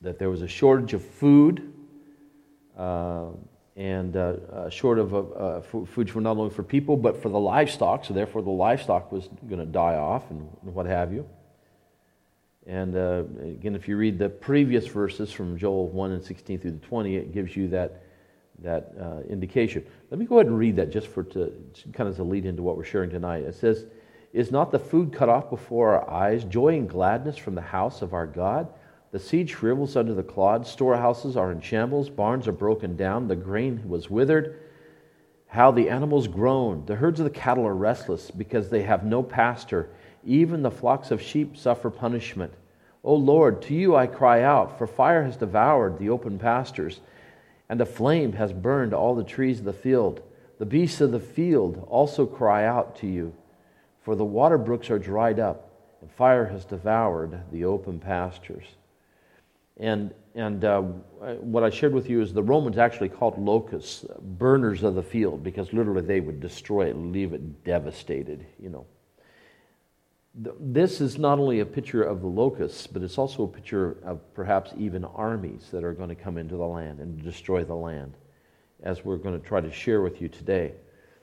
that there was a shortage of food, and short of food for not only for people, but for the livestock, so therefore the livestock was going to die off and what have you. And again, if you read the previous verses from Joel 1 and 16 through the 20, it gives you that indication. Let me go ahead and read that just kind of to lead into what we're sharing tonight. It says, "Is not the food cut off before our eyes, joy and gladness from the house of our God? The seed shrivels under the clod, storehouses are in shambles, barns are broken down, the grain was withered. How the animals groan, the herds of the cattle are restless because they have no pasture. Even the flocks of sheep suffer punishment. O Lord, to you I cry out, for fire has devoured the open pastures, and a flame has burned all the trees of the field. The beasts of the field also cry out to you, for the water brooks are dried up, and fire has devoured the open pastures." And what I shared with you is the Romans actually called locusts burners of the field, because literally they would destroy it and leave it devastated, This is not only a picture of the locusts, but it's also a picture of perhaps even armies that are going to come into the land and destroy the land, as we're going to try to share with you today.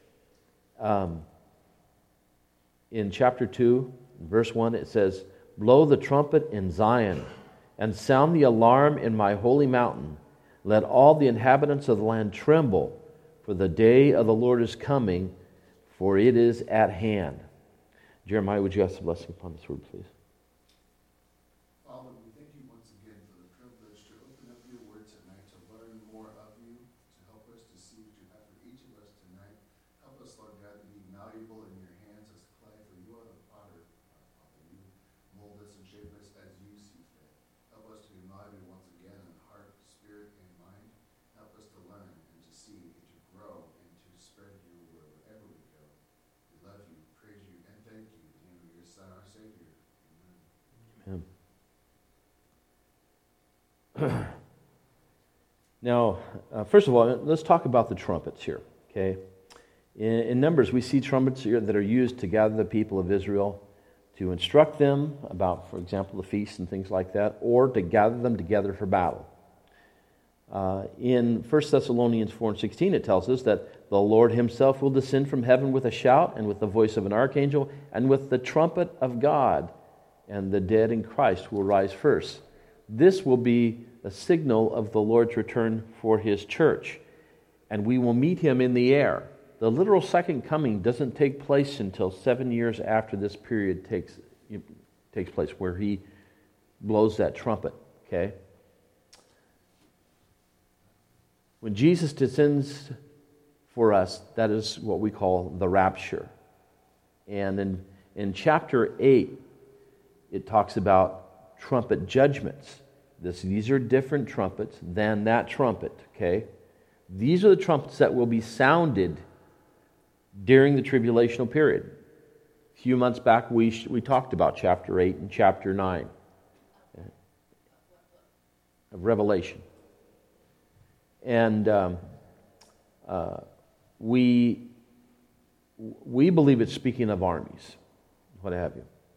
In chapter 2, verse 1, it says, "Blow the trumpet in Zion, and sound the alarm in my holy mountain. Let all the inhabitants of the land tremble, for the day of the Lord is coming, for it is at hand." Jeremiah, would you ask the blessing upon this word, please? Father, we thank you once again for the privilege to open up your word tonight, to learn more of you, to help us to see what you have for each of us tonight. Help us, Lord God, to be malleable in your hands as clay, for you are the potter. Father, you mold us and shape us as you see fit. Help us to be malleable once again in heart, spirit, and mind. Help us to learn and to see and to grow and to spread your word wherever we go. We love you, praise you, and thank you. Your Son, our Savior. Amen. Now, first of all, let's talk about the trumpets here, okay? In Numbers, we see trumpets here that are used to gather the people of Israel, to instruct them about, for example, the feasts and things like that, or to gather them together for battle. In 1 Thessalonians 4 and 16, it tells us that the Lord himself will descend from heaven with a shout and with the voice of an archangel and with the trumpet of God, and the dead in Christ will rise first. This will be a signal of the Lord's return for his church, and we will meet him in the air. The literal second coming doesn't take place until 7 years after this period takes place, where he blows that trumpet, okay? When Jesus descends for us, that is what we call the rapture. And in chapter 8, it talks about trumpet judgments. These are different trumpets than that trumpet, okay? These are the trumpets that will be sounded during the tribulational period. A few months back, we talked about chapter 8 and chapter 9 of Revelation. And we believe it's speaking of armies, what have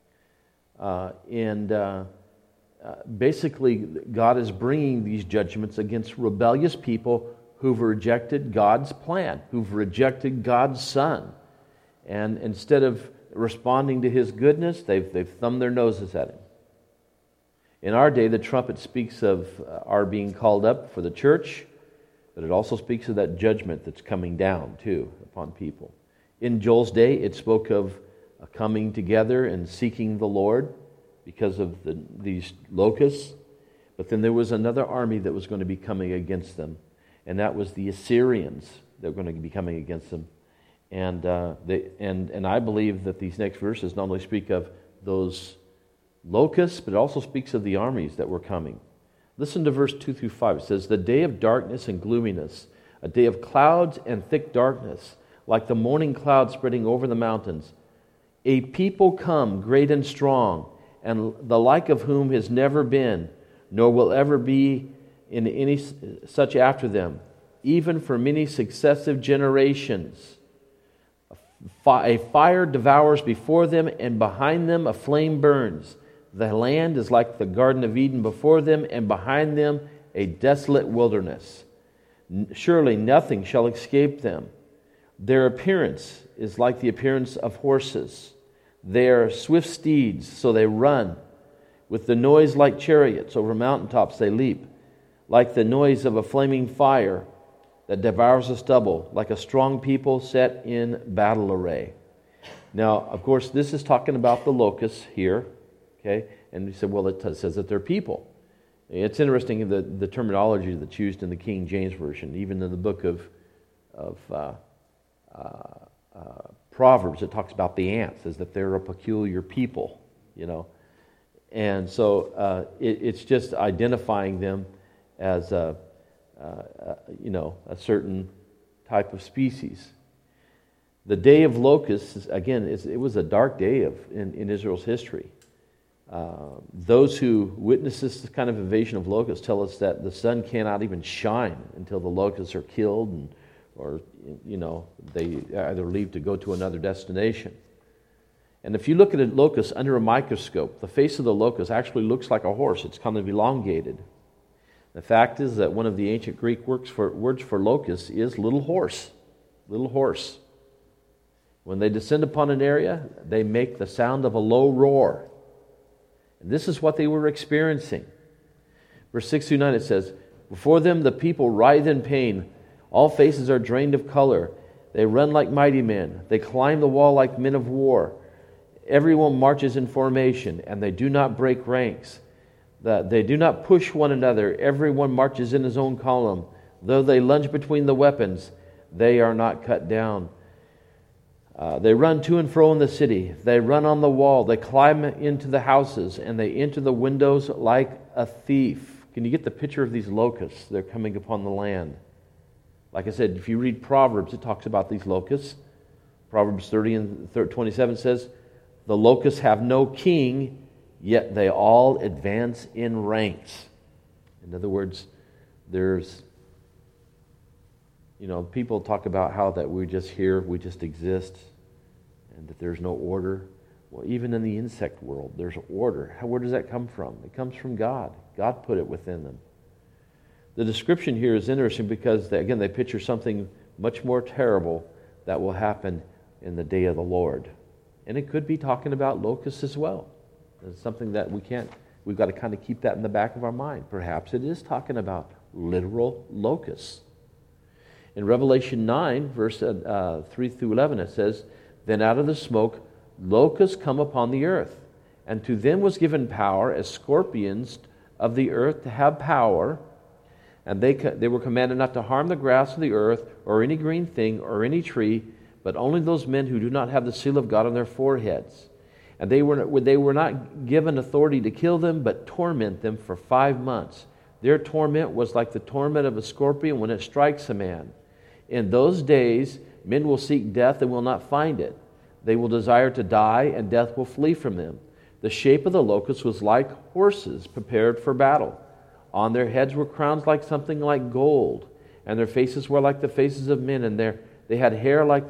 you. Basically, God is bringing these judgments against rebellious people who've rejected God's plan, who've rejected God's Son. And instead of responding to his goodness, they've thumbed their noses at him. In our day, the trumpet speaks of our being called up for the church, but it also speaks of that judgment that's coming down, too, upon people. In Joel's day, it spoke of a coming together and seeking the Lord because of these locusts. But then there was another army that was going to be coming against them, and that was the Assyrians that were going to be coming against them. And I believe that these next verses not only speak of those locusts, but it also speaks of the armies that were coming. Listen to verse 2 through 5. It says, "The day of darkness and gloominess, a day of clouds and thick darkness, like the morning cloud spreading over the mountains. A people come, great and strong, and the like of whom has never been, nor will ever be in any such after them, even for many successive generations. A fire devours before them, and behind them a flame burns. The land is like the Garden of Eden before them, and behind them a desolate wilderness. Surely nothing shall escape them. Their appearance is like the appearance of horses. They are swift steeds, so they run. With the noise like chariots, over mountaintops they leap. Like the noise of a flaming fire that devours the stubble, like a strong people set in battle array. Now, of course, this is talking about the locusts here, okay? And we said, well, it says that they're people. It's interesting the terminology that's used in the King James Version, even in the book of Proverbs, it talks about the ants, as that they're a peculiar people, you know. And so it's just identifying them as a certain type of species. The day of locusts, again, it was a dark day in Israel's history. Those who witness this kind of invasion of locusts tell us that the sun cannot even shine until the locusts are killed, or they either leave to go to another destination. And if you look at a locust under a microscope, the face of the locust actually looks like a horse. It's kind of elongated. The fact is that one of the ancient Greek words for locust is little horse. Little horse. When they descend upon an area, they make the sound of a low roar. And this is what they were experiencing. Verse 6 through 9, it says, "Before them the people writhe in pain. All faces are drained of color. They run like mighty men. They climb the wall like men of war. Everyone marches in formation, and they do not break ranks. They do not push one another. Everyone marches in his own column. Though they lunge between the weapons, they are not cut down. They run to and fro in the city. They run on the wall. They climb into the houses, and they enter the windows like a thief." Can you get the picture of these locusts? They're coming upon the land. Like I said, if you read Proverbs, it talks about these locusts. Proverbs 30 and 27 says, "The locusts have no king, yet they all advance in ranks." In other words, there's, people talk about how that we're just here, we just exist, and that there's no order. Well, even in the insect world, there's order. Where does that come from? It comes from God. God put it within them. The description here is interesting because, they picture something much more terrible that will happen in the day of the Lord. And it could be talking about locusts as well. It's something that we've got to kind of keep that in the back of our mind. Perhaps it is talking about literal locusts. In Revelation 9, verse 3 through 11, it says, "Then out of the smoke locusts come upon the earth, and to them was given power as scorpions of the earth to have power, and they were commanded not to harm the grass of the earth, or any green thing, or any tree, but only those men who do not have the seal of God on their foreheads. And they were not given authority to kill them, but torment them for 5 months. Their torment was like the torment of a scorpion when it strikes a man. In those days, men will seek death and will not find it. They will desire to die, and death will flee from them. The shape of the locusts was like horses prepared for battle. On their heads were crowns like something like gold, and their faces were like the faces of men, and they had hair like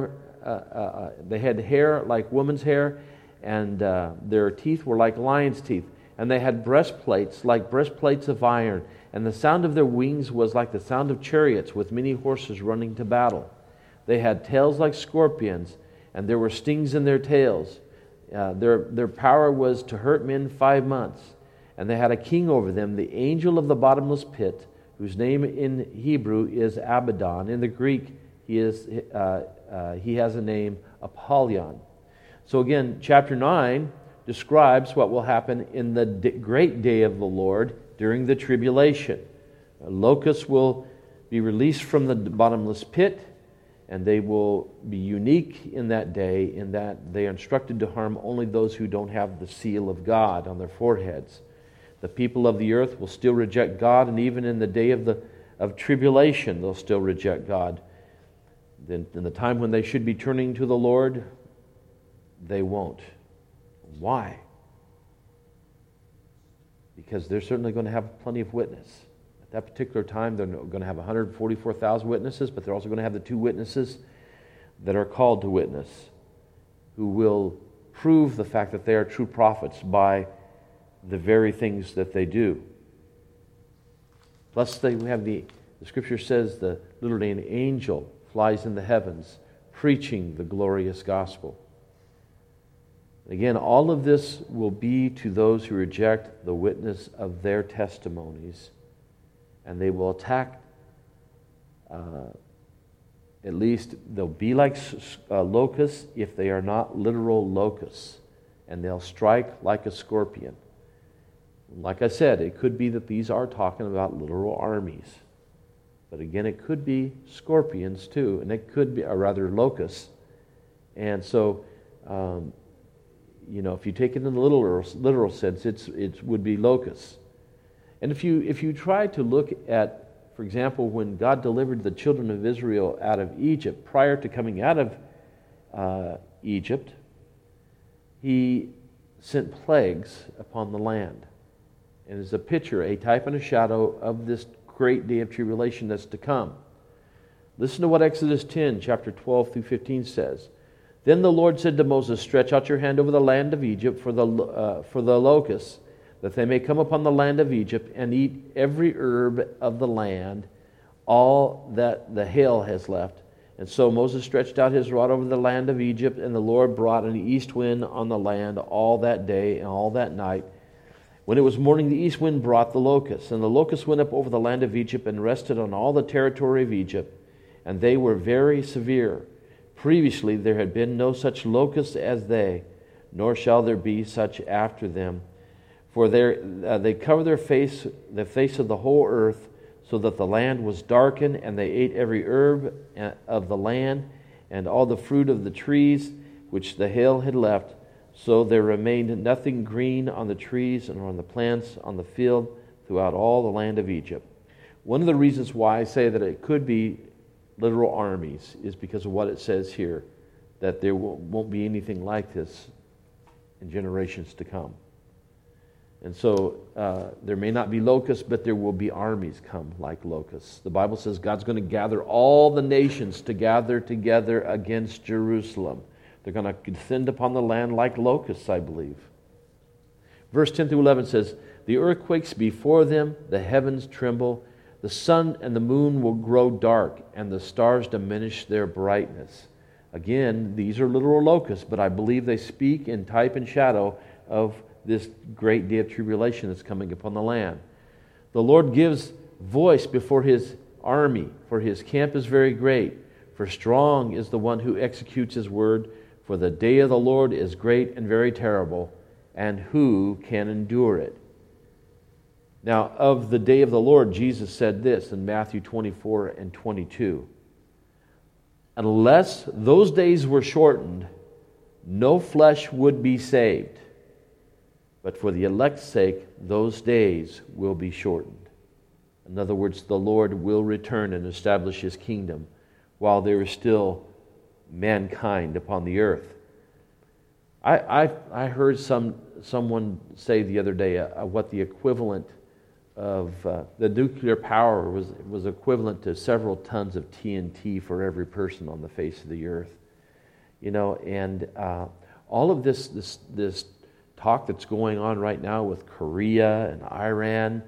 woman's hair, and their teeth were like lions' teeth, and they had breastplates like breastplates of iron, and the sound of their wings was like the sound of chariots with many horses running to battle. They had tails like scorpions, and there were stings in their tails. Their power was to hurt men 5 months. And they had a king over them, the angel of the bottomless pit, whose name in Hebrew is Abaddon. In the Greek, he has a name, Apollyon. So again, chapter 9 describes what will happen in the great day of the Lord during the tribulation. Locusts will be released from the bottomless pit, and they will be unique in that day, in that they are instructed to harm only those who don't have the seal of God on their foreheads. The people of the earth will still reject God, and even in the day of tribulation, they'll still reject God. Then, in the time when they should be turning to the Lord, they won't. Why? Because they're certainly going to have plenty of witness. At that particular time, they're going to have 144,000 witnesses, but they're also going to have the 2 witnesses that are called to witness, who will prove the fact that they are true prophets by the very things that they do. Plus, they have the Scripture says literally an angel flies in the heavens preaching the glorious gospel. Again, all of this will be to those who reject the witness of their testimonies, and they will attack, at least they'll be like locusts if they are not literal locusts, and they'll strike like a scorpion. Like I said, it could be that these are talking about literal armies. But again, it could be scorpions too, and it could be, or rather, locusts. And so, if you take it in the literal sense, it would be locusts. And if you try to look at, for example, when God delivered the children of Israel out of Egypt, prior to coming out of Egypt, He sent plagues upon the land. And as a picture, a type and a shadow of this great day of tribulation that's to come. Listen to what Exodus 10, chapter 12 through 15 says. Then the Lord said to Moses, "Stretch out your hand over the land of Egypt for the locusts, that they may come upon the land of Egypt and eat every herb of the land, all that the hail has left." And so Moses stretched out his rod over the land of Egypt, and the Lord brought an east wind on the land all that day and all that night. When it was morning, the east wind brought the locusts, and the locusts went up over the land of Egypt and rested on all the territory of Egypt, and they were very severe. Previously there had been no such locusts as they, nor shall there be such after them. For they covered the face of the whole earth, so that the land was darkened, and they ate every herb of the land, and all the fruit of the trees which the hail had left. So there remained nothing green on the trees and on the plants on the field throughout all the land of Egypt. One of the reasons why I say that it could be literal armies is because of what it says here, that there won't be anything like this in generations to come. And so there may not be locusts, but there will be armies come like locusts. The Bible says God's going to gather all the nations to gather together against Jerusalem. They're going to descend upon the land like locusts, I believe. Verse 10 through 11 says, "The earth quakes before them, the heavens tremble, the sun and the moon will grow dark, and the stars diminish their brightness." Again, these are literal locusts, but I believe they speak in type and shadow of this great day of tribulation that's coming upon the land. The Lord gives voice before His army, for His camp is very great. For strong is the one who executes His word. For the day of the Lord is great and very terrible, and who can endure it? Now, of the day of the Lord, Jesus said this in Matthew 24 and 22. "Unless those days were shortened, no flesh would be saved. But for the elect's sake, those days will be shortened." In other words, the Lord will return and establish His kingdom while there is still mankind upon the earth. I heard someone say the other day what the equivalent of the nuclear power was equivalent to several tons of TNT for every person on the face of the earth. And all of this talk that's going on right now with Korea and Iran,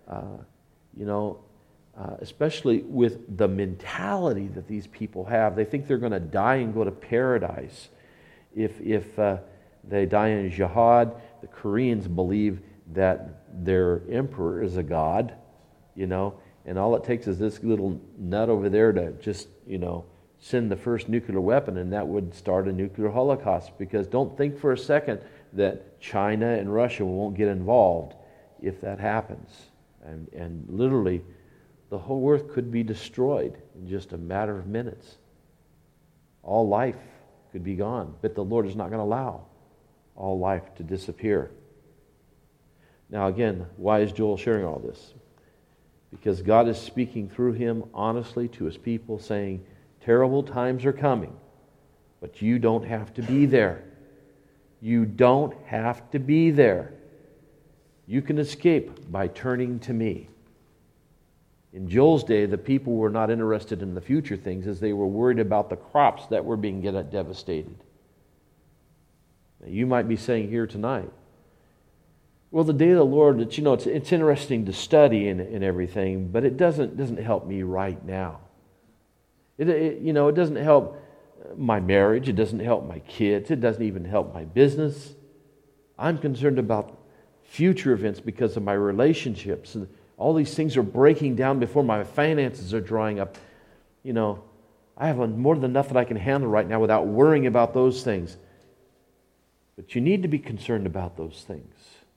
especially with the mentality that these people have. They think they're going to die and go to paradise if they die in jihad. The Koreans believe that their emperor is a god, and all it takes is this little nut over there to just, send the first nuclear weapon, and that would start a nuclear holocaust. Because don't think for a second that China and Russia won't get involved if that happens. And literally, the whole earth could be destroyed in just a matter of minutes. All life could be gone, but the Lord is not going to allow all life to disappear. Now again, why is Joel sharing all this? Because God is speaking through him honestly to His people, saying, terrible times are coming, but you don't have to be there. You don't have to be there. You can escape by turning to me. In Joel's day, the people were not interested in the future things, as they were worried about the crops that were being devastated. Now, you might be saying here tonight, Well, the day of the Lord, it's interesting to study and everything, but it doesn't help me right now. It doesn't help my marriage. It doesn't help my kids. It doesn't even help my business. I'm concerned about future events because of my relationships. And all these things are breaking down before my finances are drying up. I have more than enough that I can handle right now without worrying about those things. But you need to be concerned about those things.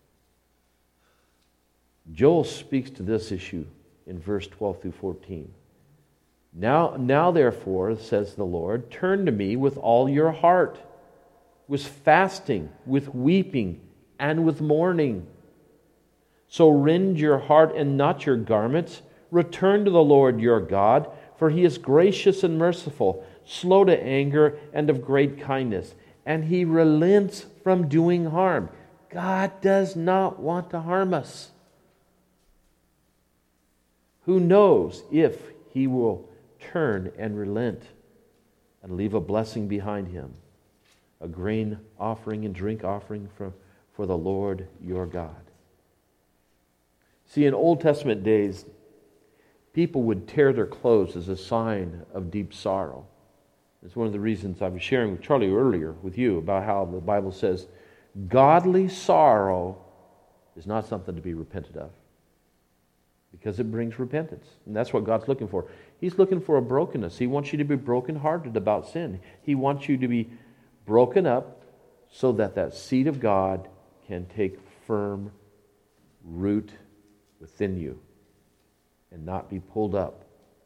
Joel speaks to this issue in verse 12 through 14. Now therefore, says the Lord, turn to me with all your heart, with fasting, with weeping, and with mourning. So rend your heart and not your garments. Return to the Lord your God, for He is gracious and merciful, slow to anger, and of great kindness. And He relents from doing harm. God does not want to harm us. Who knows if He will turn and relent and leave a blessing behind Him, a grain offering and drink offering for the Lord your God. See, in Old Testament days, people would tear their clothes as a sign of deep sorrow. It's one of the reasons I was sharing with Charlie earlier with you about how the Bible says godly sorrow is not something to be repented of, because it brings repentance. And that's what God's looking for. He's looking for a brokenness. He wants you to be brokenhearted about sin. He wants you to be broken up so that seed of God can take firm root within you and not be pulled up.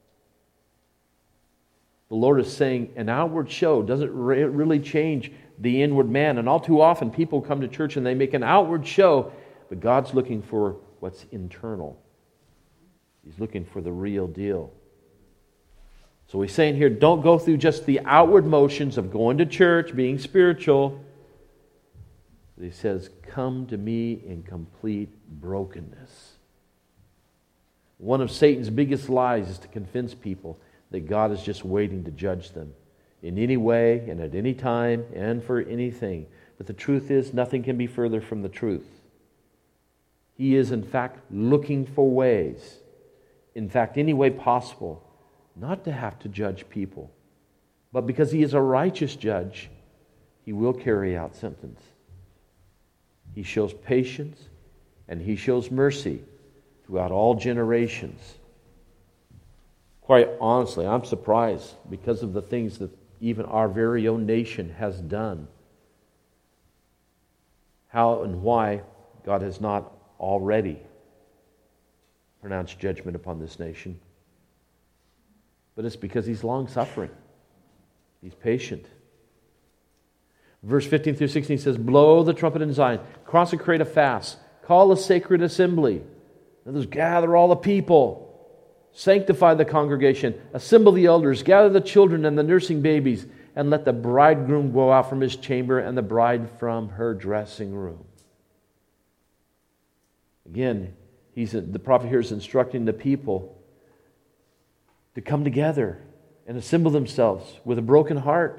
The Lord is saying an outward show doesn't really change the inward man. And all too often people come to church and they make an outward show, but God's looking for what's internal. He's looking for the real deal. So he's saying here, don't go through just the outward motions of going to church, being spiritual. But he says, come to me in complete brokenness. One of Satan's biggest lies is to convince people that God is just waiting to judge them in any way and at any time and for anything. But the truth is, nothing can be further from the truth. He is, in fact, looking for ways, in fact, any way possible, not to have to judge people. But because He is a righteous judge, He will carry out sentence. He shows patience and He shows mercy throughout all generations. Quite honestly, I'm surprised because of the things that even our very own nation has done. How and why God has not already pronounced judgment upon this nation. But it's because He's long-suffering. He's patient. Verse 15 through 16 says, blow the trumpet in Zion, consecrate a fast, call a sacred assembly. In other words, gather all the people. Sanctify the congregation, assemble the elders, gather the children and the nursing babies, and let the bridegroom go out from his chamber and the bride from her dressing room. Again, the prophet here is instructing the people to come together and assemble themselves with a broken heart.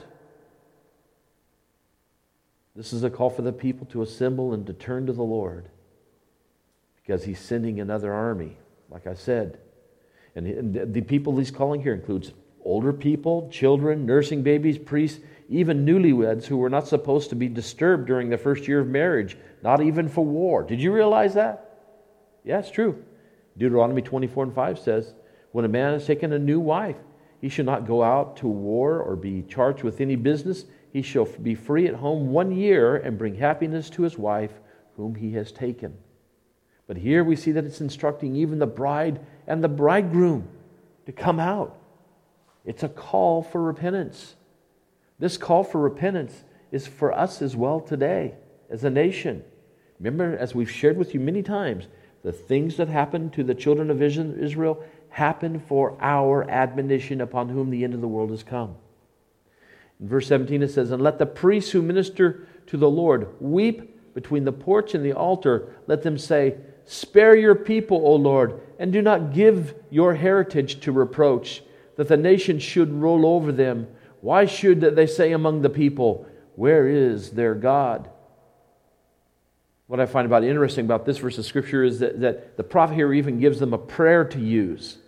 This is a call for the people to assemble and to turn to the Lord, because He's sending another army, like I said. And the people He's calling here includes older people, children, nursing babies, priests, even newlyweds who were not supposed to be disturbed during the first year of marriage, not even for war. Did you realize that? Yeah, it's true. Deuteronomy 24:5 says, when a man has taken a new wife, he shall not go out to war or be charged with any business. He shall be free at home 1 year and bring happiness to his wife whom he has taken. But here we see that it's instructing even the bride and the bridegroom to come out. It's a call for repentance. This call for repentance is for us as well today, as a nation. Remember, as we've shared with you many times, the things that happened to the children of Israel happened for our admonition, upon whom the end of the world has come. In verse 17 it says, and let the priests who minister to the Lord weep between the porch and the altar. Let them say, spare your people, O Lord, and do not give your heritage to reproach, that the nation should roll over them. Why should they say among the people, where is their God? What I find interesting about this verse of Scripture is that the prophet here even gives them a prayer to use.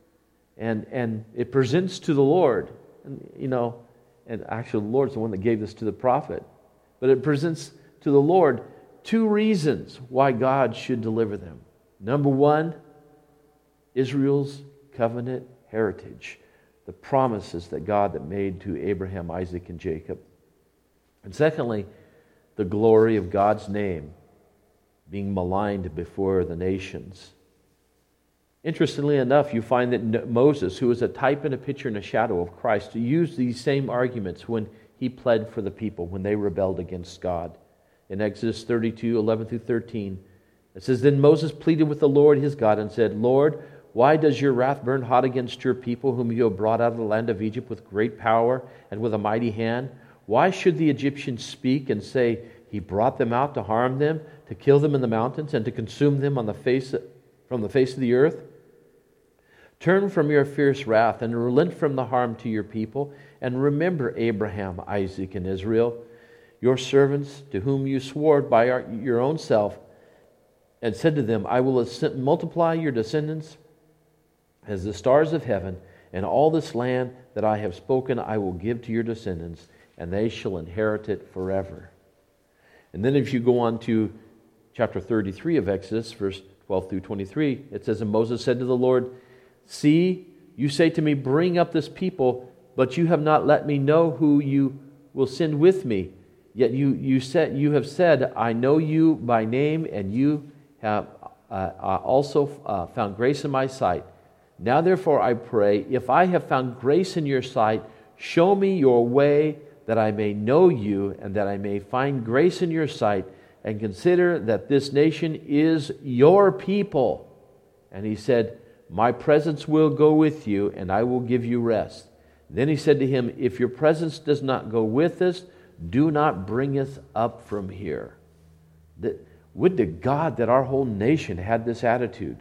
And it presents to the Lord. And actually the Lord's the one that gave this to the prophet. But it presents to the Lord two reasons why God should deliver them. Number one, Israel's covenant heritage. The promises that God that made to Abraham, Isaac, and Jacob. And secondly, the glory of God's name being maligned before the nations. Interestingly enough, you find that Moses, who was a type and a picture and a shadow of Christ, used these same arguments when he pled for the people, when they rebelled against God. In Exodus 32, 11 through 13, it says, Then Moses pleaded with the Lord his God and said, Lord, why does your wrath burn hot against your people, whom you have brought out of the land of Egypt with great power and with a mighty hand? Why should the Egyptians speak and say, He brought them out to harm them, to kill them in the mountains, and to consume them from the face of the earth? Turn from your fierce wrath and relent from the harm to your people, and remember Abraham, Isaac, and Israel, your servants, to whom you swore by your own self, and said to them, I will multiply your descendants as the stars of heaven, and all this land that I have spoken I will give to your descendants, and they shall inherit it forever. And then if you go on to chapter 33 of Exodus, verse 12 through 23, it says, And Moses said to the Lord, See, you say to me, Bring up this people, but you have not let me know who you will send with me. Yet you have said, I know you by name, and you have also found grace in my sight. Now therefore I pray, if I have found grace in your sight, show me your way, that I may know you, and that I may find grace in your sight, and consider that this nation is your people. And he said, My presence will go with you, and I will give you rest. Then he said to him, If your presence does not go with us, do not bring us up from here. Would to God that our whole nation had this attitude.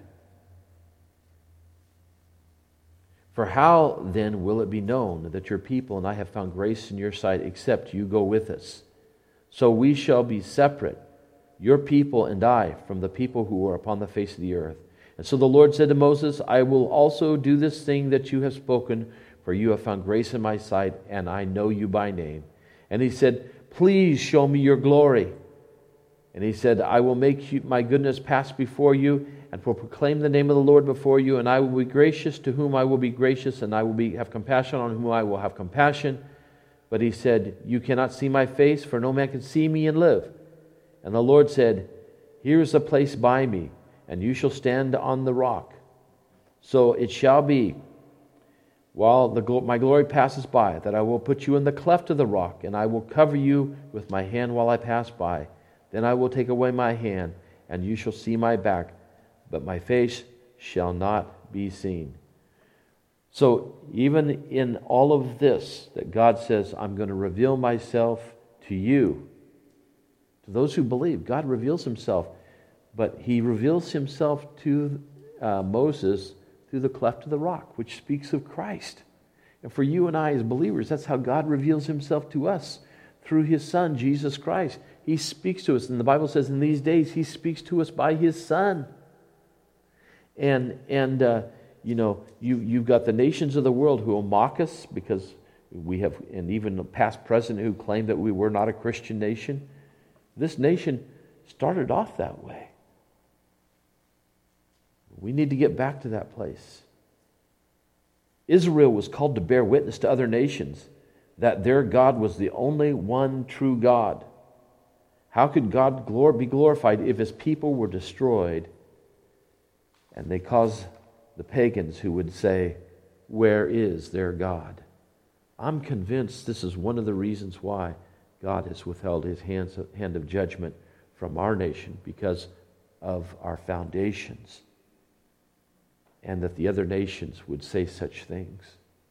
For how then will it be known that your people and I have found grace in your sight, except you go with us? So we shall be separate, your people and I, from the people who are upon the face of the earth. And so the Lord said to Moses, I will also do this thing that you have spoken, for you have found grace in my sight, and I know you by name. And he said, Please show me your glory. And he said, I will make my goodness pass before you, and will proclaim the name of the Lord before you, and I will be gracious to whom I will be gracious, and I will have compassion on whom I will have compassion. But he said, You cannot see my face, for no man can see me and live. And the Lord said, Here is a place by me, and you shall stand on the rock. So it shall be, while my glory passes by, that I will put you in the cleft of the rock, and I will cover you with my hand while I pass by. Then I will take away my hand, and you shall see my back, but my face shall not be seen. So even in all of this, that God says, I'm going to reveal myself to you. To those who believe, God reveals himself. But he reveals himself to Moses through the cleft of the rock, which speaks of Christ. And for you and I as believers, that's how God reveals himself to us, through his Son, Jesus Christ. He speaks to us. And the Bible says in these days, he speaks to us by his Son. And you've got the nations of the world who will mock us because we have, and even the past president who claimed that we were not a Christian nation. This nation started off that way. We need to get back to that place. Israel was called to bear witness to other nations that their God was the only one true God. How could God be glorified if his people were destroyed? And they caused the pagans who would say, Where is their God? I'm convinced this is one of the reasons why God has withheld his hand of judgment from our nation, because of our foundations, and that the other nations would say such things.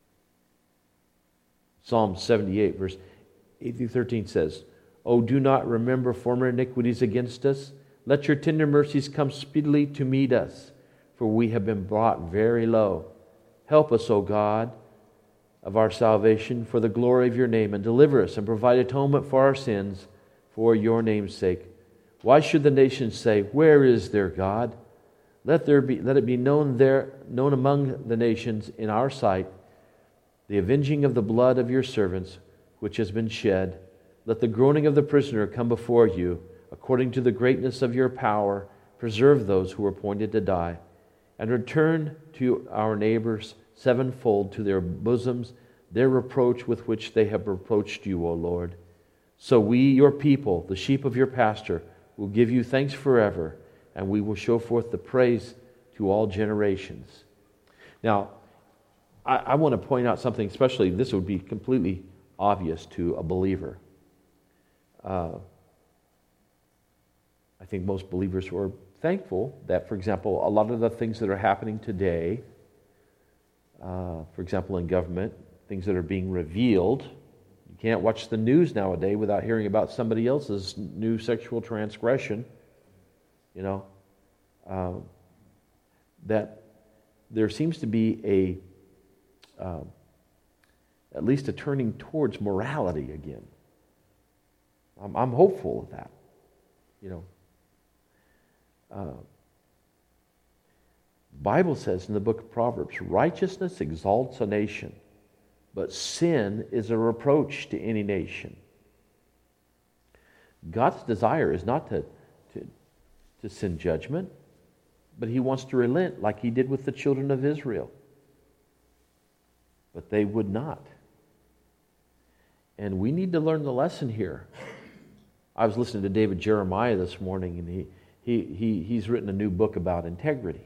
Psalm 78, verse 8 through 13 says, Oh, do not remember former iniquities against us. Let your tender mercies come speedily to meet us, for we have been brought very low. Help us, O God, of our salvation, for the glory of your name, and deliver us and provide atonement for our sins for your name's sake. Why should the nations say, where is their God? Let it be known among the nations in our sight, the avenging of the blood of your servants, which has been shed. Let the groaning of the prisoner come before you. According to the greatness of your power, preserve those who are appointed to die, and return to our neighbors sevenfold to their bosoms their reproach with which they have reproached you, O Lord. So we, your people, the sheep of your pasture, will give you thanks forever, and we will show forth the praise to all generations. Now, I want to point out something, especially this would be completely obvious to a believer. I think most believers were thankful that, for example, a lot of the things that are happening today, for example, in government, things that are being revealed. You can't watch the news nowadays without hearing about somebody else's new sexual transgression. That there seems to be at least a turning towards morality again. I'm hopeful of that. Bible says in the book of Proverbs, righteousness exalts a nation, but sin is a reproach to any nation. God's desire is not to send judgment, but He wants to relent like He did with the children of Israel. But they would not. And we need to learn the lesson here. I was listening to David Jeremiah this morning, and he's written a new book about integrity.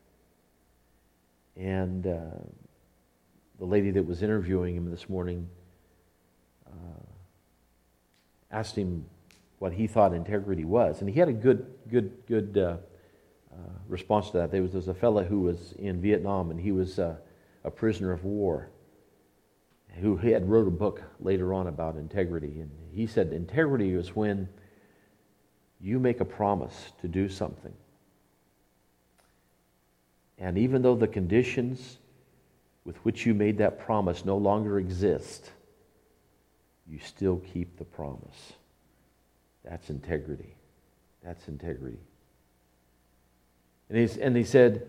And the lady that was interviewing him this morning asked him what he thought integrity was. And he had a good response to that. There was a fellow who was in Vietnam, and he was a prisoner of war, who had wrote a book later on about integrity. And he said integrity is when you make a promise to do something, and even though the conditions with which you made that promise no longer exist, you still keep the promise. That's integrity. That's integrity. And he said,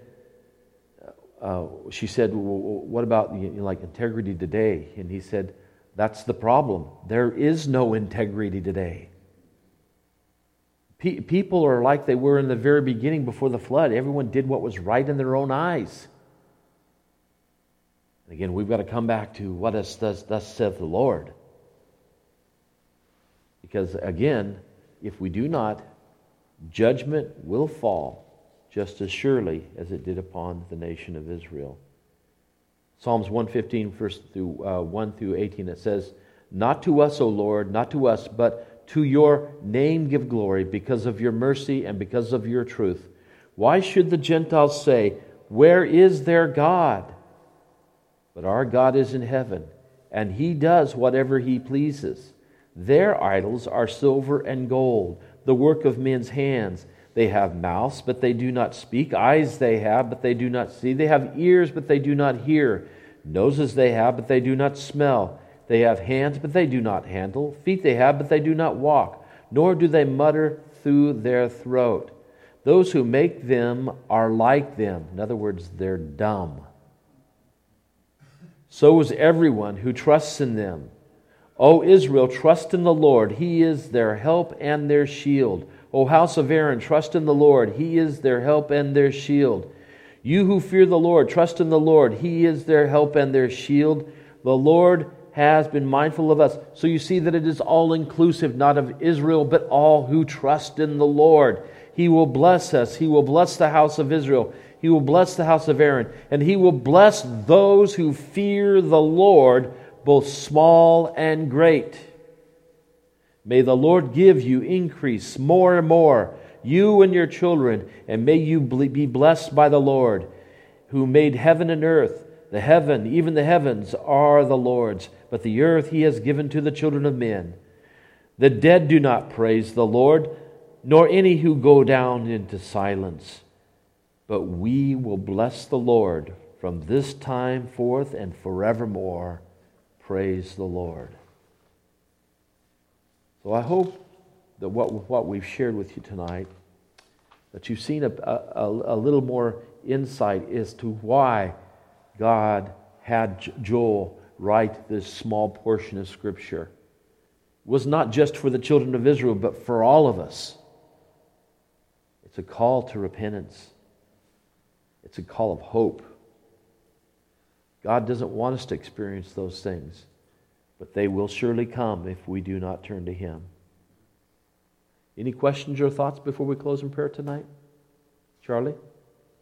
she said, well, what about like integrity today? And he said, that's the problem. There is no integrity today. People are like they were in the very beginning before the flood. Everyone did what was right in their own eyes. And again, we've got to come back to what thus saith the Lord. Because again, if we do not, judgment will fall just as surely as it did upon the nation of Israel. Psalms 115, verse 1 through 18, it says, not to us, O Lord, not to us, but to your name give glory because of your mercy and because of your truth. Why should the Gentiles say, where is their God? But our God is in heaven, and He does whatever He pleases. Their idols are silver and gold, the work of men's hands. They have mouths, but they do not speak. Eyes they have, but they do not see. They have ears, but they do not hear. Noses they have, but they do not smell. They have hands, but they do not handle. Feet they have, but they do not walk. Nor do they mutter through their throat. Those who make them are like them. In other words, they're dumb. So is everyone who trusts in them. O Israel, trust in the Lord. He is their help and their shield. O house of Aaron, trust in the Lord. He is their help and their shield. You who fear the Lord, trust in the Lord. He is their help and their shield. The Lord has been mindful of us. So you see that it is all inclusive, not of Israel, but all who trust in the Lord. He will bless us. He will bless the house of Israel. He will bless the house of Aaron. And He will bless those who fear the Lord, both small and great. May the Lord give you increase more and more, you and your children, and may you be blessed by the Lord, who made heaven and earth. The heaven, even the heavens, are the Lord's, but the earth He has given to the children of men. The dead do not praise the Lord, nor any who go down into silence. But we will bless the Lord from this time forth and forevermore. Praise the Lord. So I hope that what we've shared with you tonight, that you've seen a little more insight as to why God had Joel write this small portion of Scripture. It was not just for the children of Israel, but for all of us. It's a call to repentance. It's a call of hope. God doesn't want us to experience those things, but they will surely come if we do not turn to Him. Any questions or thoughts before we close in prayer tonight? Charlie?